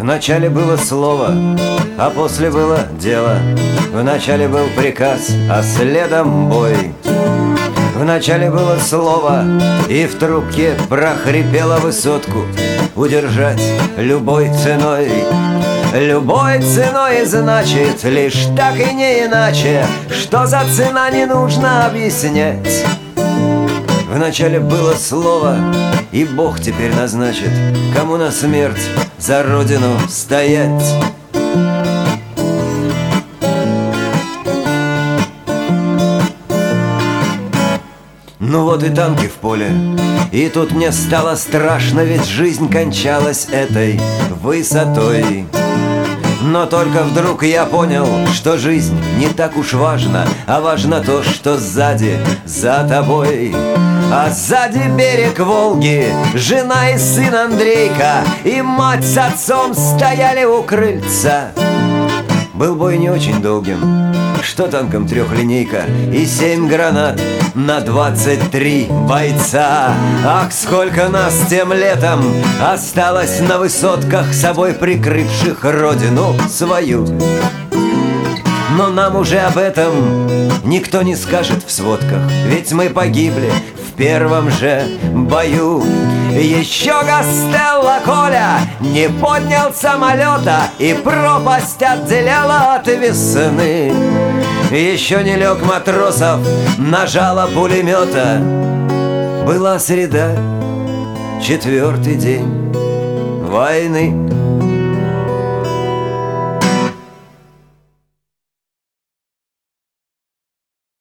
Вначале было слово, а после было дело. Вначале был приказ, а следом бой. Вначале было слово, и в трубке прохрипела высотку: удержать любой ценой. Любой ценой, значит, лишь так и не иначе. Что за цена, не нужно объяснять. Вначале было слово, и Бог теперь назначит, кому на смерть за родину стоять. Ну вот и танки в поле, и тут мне стало страшно, ведь жизнь кончалась этой высотой. Но только вдруг я понял, что жизнь не так уж важна, а важно то, что сзади, за тобой. А сзади берег Волги, жена и сын Андрейка, и мать с отцом стояли у крыльца. Был бой не очень долгим, что танком трехлинейка и 7 гранат на 23 бойца. Ах, сколько нас тем летом осталось на высотках, собой прикрывших родину свою. Но нам уже об этом никто не скажет в сводках, ведь мы погибли в первом же бою. Еще Гастелло Коля не поднял самолета, и пропасть отделяла от весны. Еще не лег Матросов на жало пулемета. Была среда, 4-й день войны.